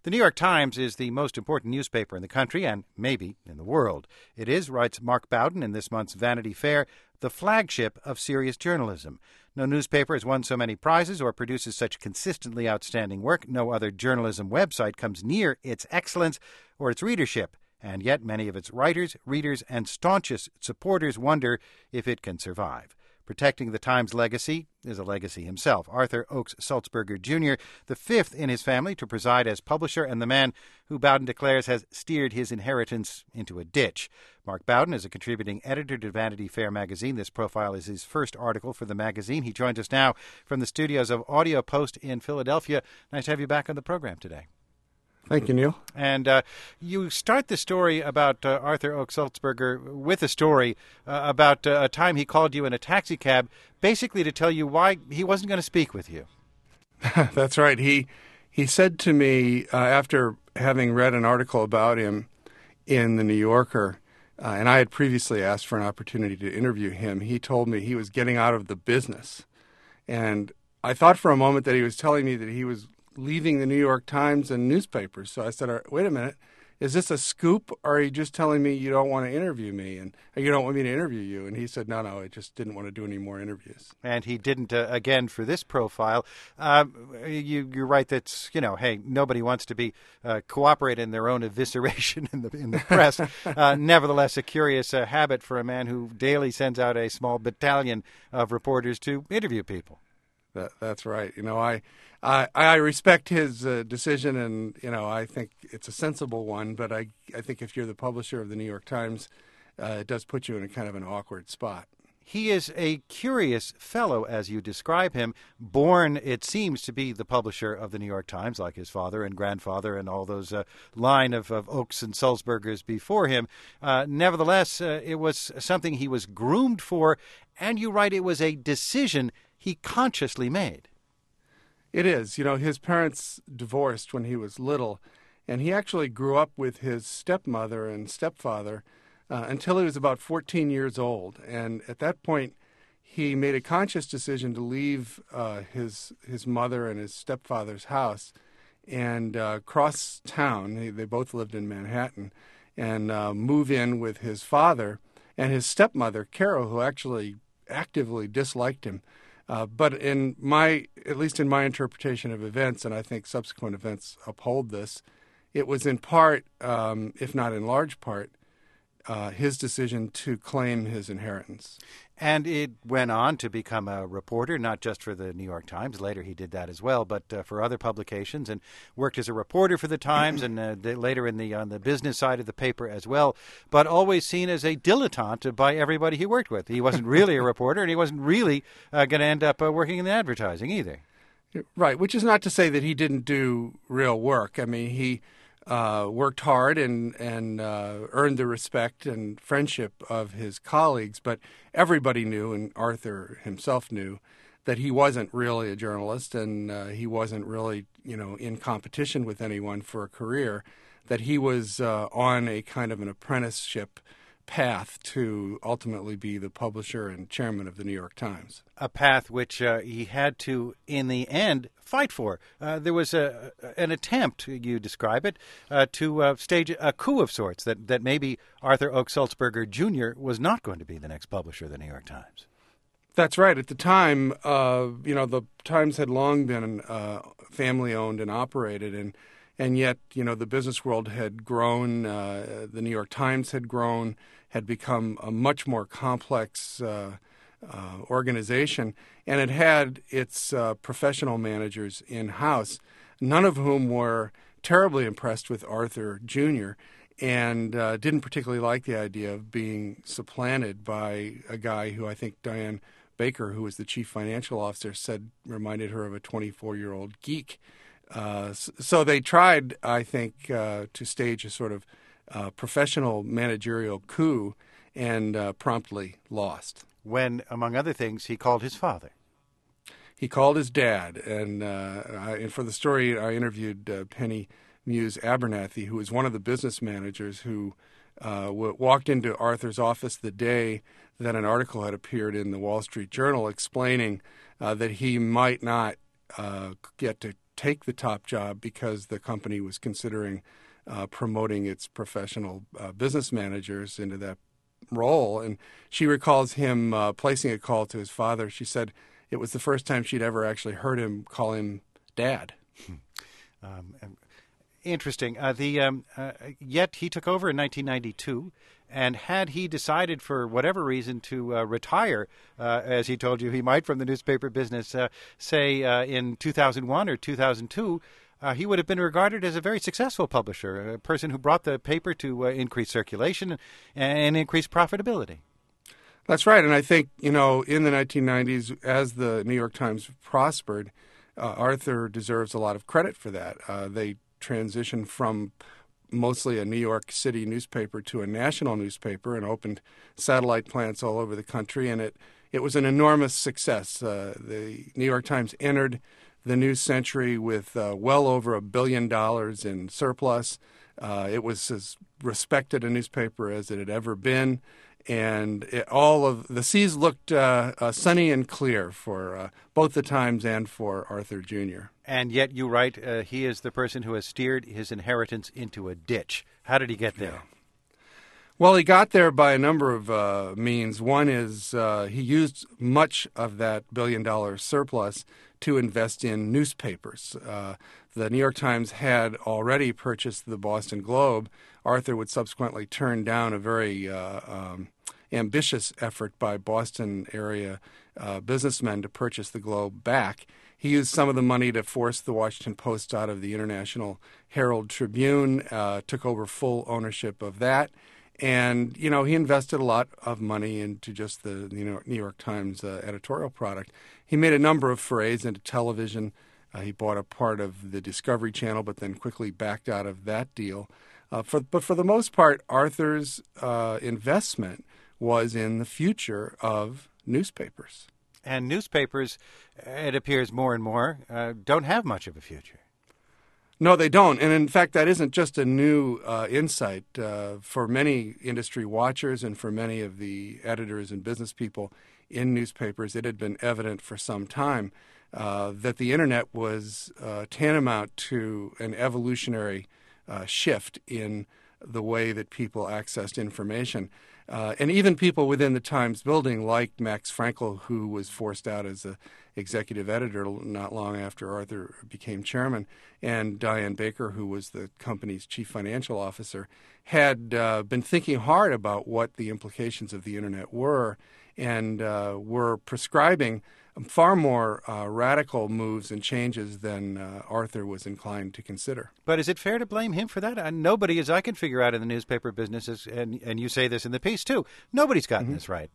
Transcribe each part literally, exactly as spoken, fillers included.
The New York Times is the most important newspaper in the country and maybe in the world. It is, writes Mark Bowden in this month's Vanity Fair, the flagship of serious journalism. No newspaper has won so many prizes or produces such consistently outstanding work. No other journalism website comes near its excellence or its readership. And yet many of its writers, readers, and staunchest supporters wonder if it can survive. Protecting the Times' legacy is a legacy himself. Arthur Oakes Sulzberger Junior, the fifth in his family to preside as publisher and the man who Bowden declares has steered his inheritance into a ditch. Mark Bowden is a contributing editor to Vanity Fair magazine. This profile is his first article for the magazine. He joins us now from the studios of Audio Post in Philadelphia. Nice to have you back on the program today. Thank you, Neil. And uh, you start the story about uh, Arthur Oakes Sulzberger with a story uh, about uh, a time he called you in a taxi cab, basically to tell you why he wasn't going to speak with you. That's right. He he said to me uh, after having read an article about him in the New Yorker, uh, and I had previously asked for an opportunity to interview him, he told me he was getting out of the business. And I thought for a moment that he was telling me that he was leaving the New York Times and newspapers. So I said, wait a minute, is this a scoop, or are you just telling me you don't want to interview me and you don't want me to interview you? And he said, no, no, I just didn't want to do any more interviews. And he didn't, uh, again, for this profile. Uh, you, you're right that, you know, hey, nobody wants to be uh, cooperate in their own evisceration in the in the press. uh, nevertheless, a curious uh, habit for a man who daily sends out a small battalion of reporters to interview people. That, that's right. You know, I I, I respect his uh, decision, and you know, I think it's a sensible one. But I I think if you're the publisher of the New York Times, uh, it does put you in a kind of an awkward spot. He is a curious fellow, as you describe him, born, it seems, to be the publisher of the New York Times, like his father and grandfather and all those uh, line of, of Oakes and Sulzbergers before him. Uh, nevertheless, uh, it was something he was groomed for, and you write it was a decision he consciously made. It is. You know, his parents divorced when he was little, and he actually grew up with his stepmother and stepfather uh, until he was about fourteen years old. And at that point, he made a conscious decision to leave uh, his his mother and his stepfather's house and uh, cross town. They, they both lived in Manhattan, and uh, move in with his father and his stepmother, Carol, who actually actively disliked him. Uh, but in my, at least in my interpretation of events, and I think subsequent events uphold this, it was in part, um, if not in large part, uh, his decision to claim his inheritance. And it went on to become a reporter, not just for the New York Times. Later he did that as well, but uh, for other publications, and worked as a reporter for the Times and uh, later in the on the business side of the paper as well, but always seen as a dilettante by everybody he worked with. He wasn't really a reporter, and he wasn't really uh, going to end up uh, working in advertising either. Right, which is not to say that he didn't do real work. I mean, he Uh, worked hard and and uh, earned the respect and friendship of his colleagues, but everybody knew, and Arthur himself knew, that he wasn't really a journalist, and uh, he wasn't really, you know, in competition with anyone for a career. That he was uh, on a kind of an apprenticeship path to ultimately be the publisher and chairman of the New York Times. A path which uh, he had to, in the end, fight for. Uh, there was a, an attempt, you describe it, uh, to uh, stage a coup of sorts, that, that maybe Arthur Oakes Sulzberger Junior was not going to be the next publisher of the New York Times. That's right. At the time, uh, you know, the Times had long been uh, family-owned and operated, and And yet, you know, the business world had grown, uh, the New York Times had grown, had become a much more complex uh, uh, organization, and it had its uh, professional managers in-house, none of whom were terribly impressed with Arthur Junior and uh, didn't particularly like the idea of being supplanted by a guy who I think Diane Baker, who was the chief financial officer, said reminded her of a twenty-four-year-old geek. Uh, so they tried, I think, uh, to stage a sort of uh, professional managerial coup and uh, promptly lost. When, among other things, he called his father. He called his dad. And, uh, I, and for the story, I interviewed uh, Penny Muse Abernathy, who was one of the business managers who uh, w- walked into Arthur's office the day that an article had appeared in the Wall Street Journal explaining uh, that he might not uh, get to take the top job because the company was considering uh, promoting its professional uh, business managers into that role. And she recalls him uh, placing a call to his father. She said it was the first time she'd ever actually heard him call him Dad. Um, interesting. Uh, the um, uh, yet he took over in nineteen ninety-two, and had he decided for whatever reason to uh, retire, uh, as he told you he might from the newspaper business, uh, say uh, in two thousand one or two thousand two, uh, he would have been regarded as a very successful publisher, a person who brought the paper to uh, increase circulation and increase profitability. That's right. And I think, you know, in the nineteen nineties, as the New York Times prospered, uh, Arthur deserves a lot of credit for that. Uh, they transitioned from mostly a New York City newspaper to a national newspaper and opened satellite plants all over the country. And it, it was an enormous success. Uh, the New York Times entered the new century with uh, well over a billion dollars in surplus. Uh, it was as respected a newspaper as it had ever been. And it, all of the seas looked uh, uh, sunny and clear for uh, both the Times and for Arthur Junior And yet you write uh, he is the person who has steered his inheritance into a ditch. How did he get there? Yeah. Well, he got there by a number of uh, means. One is uh, he used much of that billion-dollar surplus to invest in newspapers. Uh, the New York Times had already purchased the Boston Globe. Arthur would subsequently turn down a very uh, um, ambitious effort by Boston area uh, businessmen to purchase the Globe back. He used some of the money to force the Washington Post out of the International Herald Tribune, uh, took over full ownership of that. And, you know, he invested a lot of money into just the you know, New York Times uh, editorial product. He made a number of forays into television. Uh, he bought a part of the Discovery Channel, but then quickly backed out of that deal. Uh, for, but for the most part, Arthur's uh, investment was in the future of newspapers. And newspapers, it appears more and more, uh, don't have much of a future. No, they don't. And in fact, that isn't just a new uh, insight. Uh, for many industry watchers and for many of the editors and business people in newspapers, it had been evident for some time uh, that the Internet was uh, tantamount to an evolutionary uh, shift in the way that people accessed information. Uh, and even people within the Times building, like Max Frankel, who was forced out as a executive editor not long after Arthur became chairman, and Diane Baker, who was the company's chief financial officer, had uh, been thinking hard about what the implications of the Internet were and uh, were prescribing far more uh, radical moves and changes than uh, Arthur was inclined to consider. But is it fair to blame him for that? Uh, nobody, as I can figure out in the newspaper business, is, and, and you say this in the piece too, nobody's gotten mm-hmm. this right.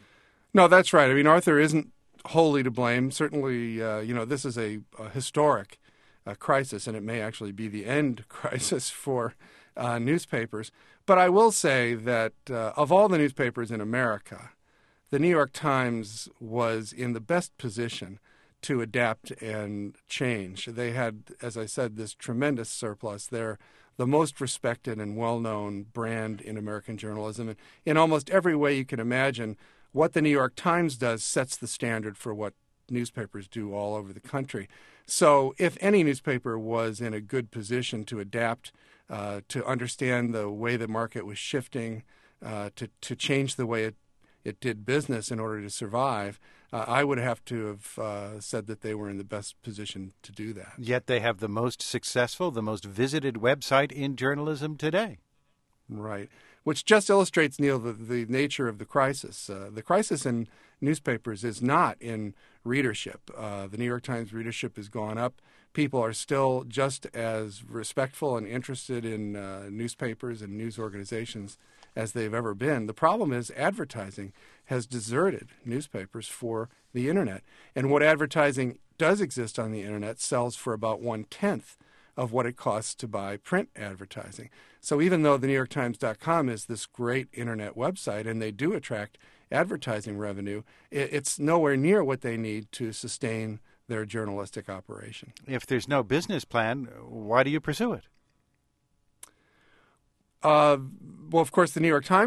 No, that's right. I mean, Arthur isn't wholly to blame. Certainly, uh, you know, this is a, a historic uh, crisis, and it may actually be the end crisis for uh, newspapers. But I will say that uh, of all the newspapers in America, the New York Times was in the best position to adapt and change. They had, as I said, this tremendous surplus. They're the most respected and well-known brand in American journalism. And in almost every way you can imagine, what the New York Times does sets the standard for what newspapers do all over the country. So if any newspaper was in a good position to adapt, uh, to understand the way the market was shifting, uh, to, to change the way it it did business in order to survive, uh, I would have to have uh, said that they were in the best position to do that. Yet they have the most successful, the most visited website in journalism today. Right, which just illustrates, Neil, the, the nature of the crisis. Uh, the crisis in newspapers is not in readership. Uh, the New York Times readership has gone up. People are still just as respectful and interested in uh, newspapers and news organizations as they've ever been. The problem is advertising has deserted newspapers for the Internet. And what advertising does exist on the Internet sells for about one-tenth of what it costs to buy print advertising. So even though the New York Times dot com is this great Internet website and they do attract advertising revenue, it's nowhere near what they need to sustain their journalistic operation. If there's no business plan, why do you pursue it? Uh, well, of course, the New York Times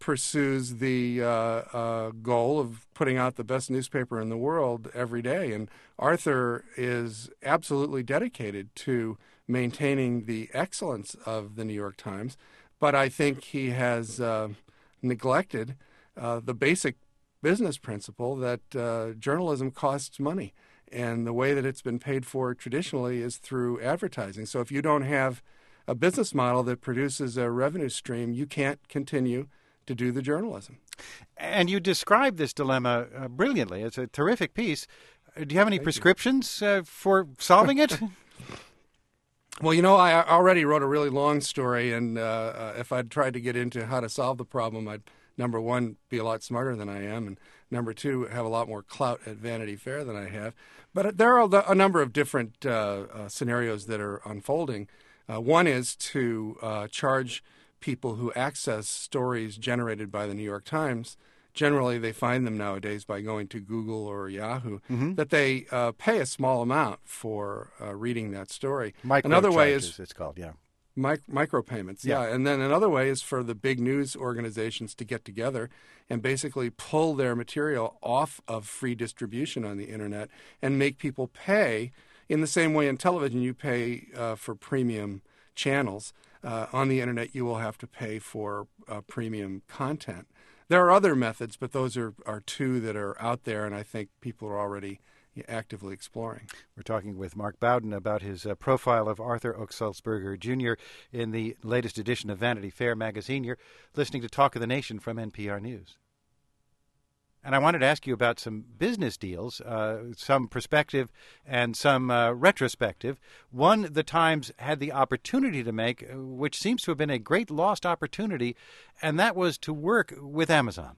pursues the uh, uh, goal of putting out the best newspaper in the world every day. And Arthur is absolutely dedicated to maintaining the excellence of the New York Times. But I think he has uh, neglected uh, the basic business principle that uh, journalism costs money. And the way that it's been paid for traditionally is through advertising. So if you don't have a business model that produces a revenue stream, you can't continue to do the journalism. And you describe this dilemma uh, brilliantly. It's a terrific piece. Uh, do you have any Thank prescriptions uh, for solving it? Well, you know, I already wrote a really long story, and uh, uh, if I'd tried to get into how to solve the problem, I'd, number one, be a lot smarter than I am, and number two, have a lot more clout at Vanity Fair than I have. But there are a number of different uh, uh, scenarios that are unfolding. Uh, one is to uh, charge people who access stories generated by the New York Times. Generally, they find them nowadays by going to Google or Yahoo, mm-hmm. that they uh, pay a small amount for uh, reading that story. Micro another charges, way is it's called, yeah. Mic- micropayments, yeah. yeah. And then another way is for the big news organizations to get together and basically pull their material off of free distribution on the Internet and make people pay in the same way in television you pay uh, for premium channels. Uh, on the Internet, you will have to pay for uh, premium content. There are other methods, but those are, are two that are out there, and I think people are already actively exploring. We're talking with Mark Bowden about his uh, profile of Arthur Ochs-Sulzberger Junior in the latest edition of Vanity Fair magazine. You're listening to Talk of the Nation from N P R News. And I wanted to ask you about some business deals, uh, some prospective and some uh, retrospective. One the Times had the opportunity to make, which seems to have been a great lost opportunity, and that was to work with Amazon.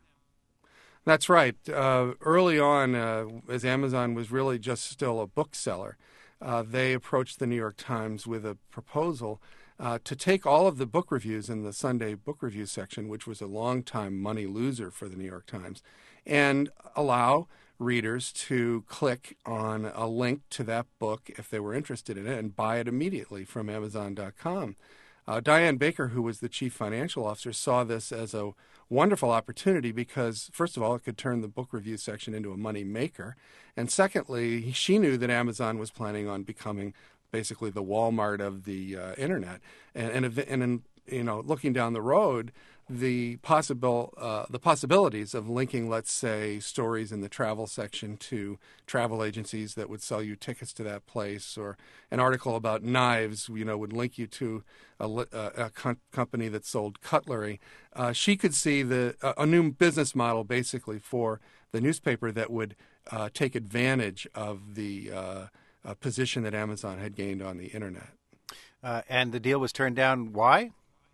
That's right. Uh, early on, uh, as Amazon was really just still a bookseller, uh, they approached the New York Times with a proposal uh, to take all of the book reviews in the Sunday book review section, which was a long-time money loser for the New York Times, and allow readers to click on a link to that book if they were interested in it and buy it immediately from Amazon dot com. Uh, Diane Baker, who was the chief financial officer, saw this as a wonderful opportunity because, first of all, it could turn the book review section into a money maker. And secondly, she knew that Amazon was planning on becoming basically the Walmart of the uh, Internet. And, and, and in, you know, looking down the road, the possible uh, the possibilities of linking, let's say, stories in the travel section to travel agencies that would sell you tickets to that place, or an article about knives, you know, would link you to a, a, a com- company that sold cutlery. Uh, she could see the uh, a new business model basically for the newspaper that would uh, take advantage of the uh, uh, position that Amazon had gained on the Internet. Uh, and the deal was turned down. Why?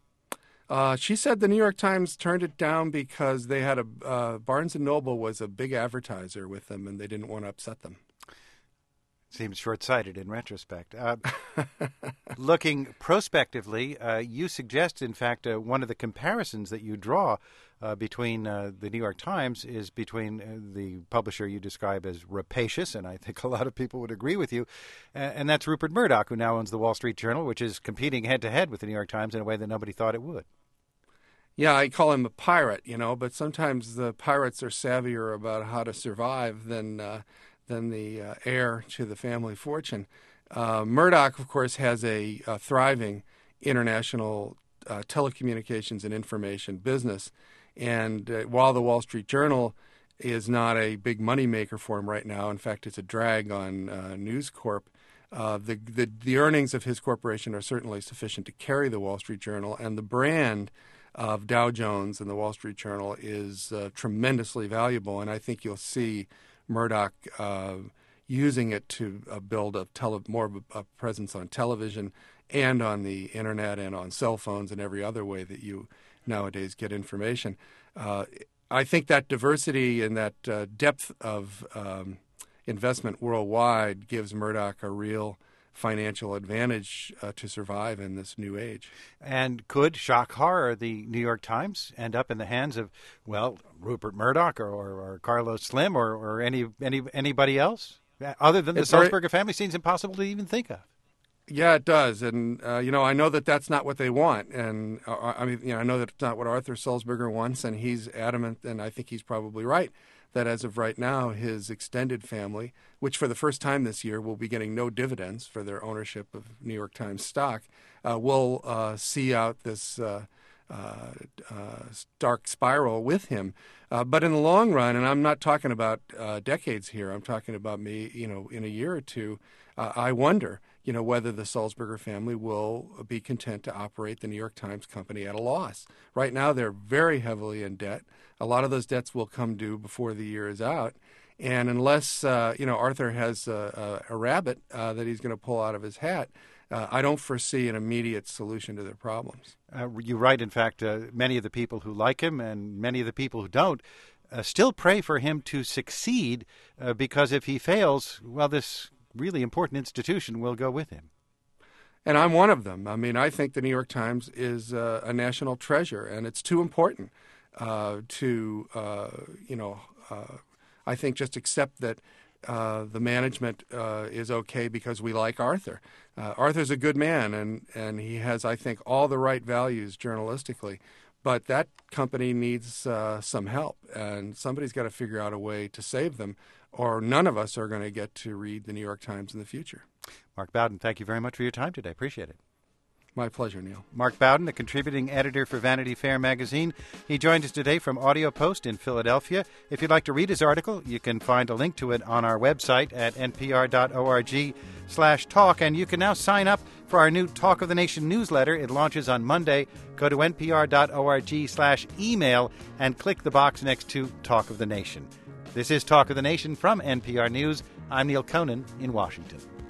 Uh, she said the New York Times turned it down because they had a uh, Barnes and Noble was a big advertiser with them, and they didn't want to upset them. Seems short-sighted in retrospect. Uh, looking prospectively, uh, you suggest, in fact, uh, one of the comparisons that you draw uh, between uh, the New York Times is between uh, the publisher you describe as rapacious, and I think a lot of people would agree with you, uh, and that's Rupert Murdoch, who now owns the Wall Street Journal, which is competing head-to-head with the New York Times in a way that nobody thought it would. Yeah, I call him a pirate, you know, but sometimes the pirates are savvier about how to survive than uh, than the uh, heir to the family fortune. Uh, Murdoch, of course, has a, a thriving international uh, telecommunications and information business. And uh, while the Wall Street Journal is not a big moneymaker for him right now, in fact, it's a drag on uh, News Corp, uh, the, the, the earnings of his corporation are certainly sufficient to carry the Wall Street Journal, and the brand of Dow Jones and the Wall Street Journal is uh, tremendously valuable. And I think you'll see Murdoch uh, using it to uh, build a tele- more of a, a presence on television and on the Internet and on cell phones and every other way that you nowadays get information. Uh, I think that diversity and that uh, depth of um, investment worldwide gives Murdoch a real financial advantage uh, to survive in this new age. And could, shock horror, the New York Times end up in the hands of, well, Rupert Murdoch or, or, or Carlos Slim or, or any any anybody else? Other than the Sulzberger family, seems impossible to even think of. Yeah, it does, and uh, you know, I know that that's not what they want, and uh, I mean, you know, I know that it's not what Arthur Sulzberger wants, and he's adamant, and I think he's probably right, that as of right now, his extended family, which for the first time this year will be getting no dividends for their ownership of New York Times stock, uh, will uh, see out this uh, uh, uh, dark spiral with him. Uh, but in the long run, and I'm not talking about uh, decades here, I'm talking about me, you know, in a year or two, uh, I wonder, you know, whether the Sulzberger family will be content to operate the New York Times Company at a loss. Right now, they're very heavily in debt. A lot of those debts will come due before the year is out. And unless, uh, you know, Arthur has a, a, a rabbit uh, that he's going to pull out of his hat, uh, I don't foresee an immediate solution to their problems. Uh, you're right. In fact, uh, many of the people who like him and many of the people who don't uh, still pray for him to succeed uh, because if he fails, well, this really important institution will go with him. And I'm one of them. I mean, I think the New York Times is uh, a national treasure, and it's too important uh, to, uh, you know, uh, I think just accept that uh, the management uh, is okay because we like Arthur. Uh, Arthur's a good man, and, and he has, I think, all the right values journalistically. But that company needs uh, some help, and somebody's got to figure out a way to save them, or none of us are going to get to read the New York Times in the future. Mark Bowden, thank you very much for your time today. Appreciate it. My pleasure, Neil. Mark Bowden, a contributing editor for Vanity Fair magazine. He joined us today from Audio Post in Philadelphia. If you'd like to read his article, you can find a link to it on our website at npr.org slash talk. And you can now sign up for our new Talk of the Nation newsletter. It launches on Monday. Go to npr.org slash email and click the box next to Talk of the Nation. This is Talk of the Nation from N P R News. I'm Neil Conan in Washington.